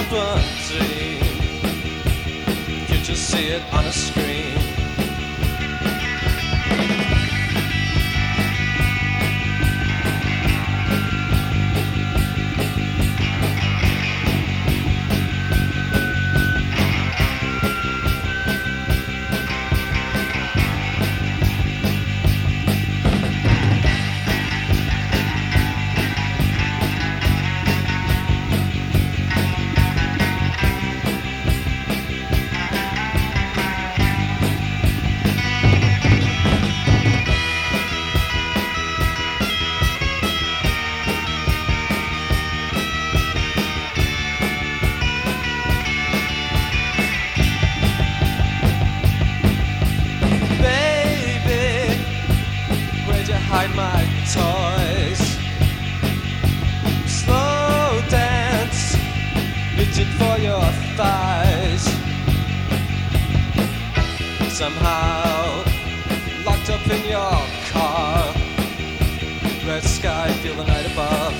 out one dream. You just see it on a screen. Hide my toys. Slow dance, reaching for your thighs. Somehow locked up in your car. Red sky, feel the night above.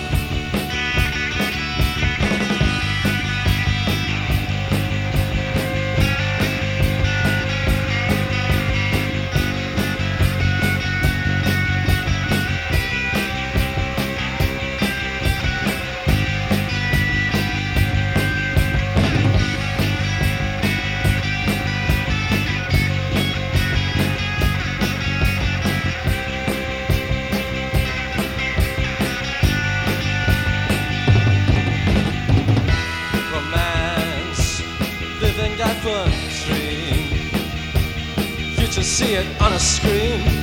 Living that one dream. You just see it on a screen.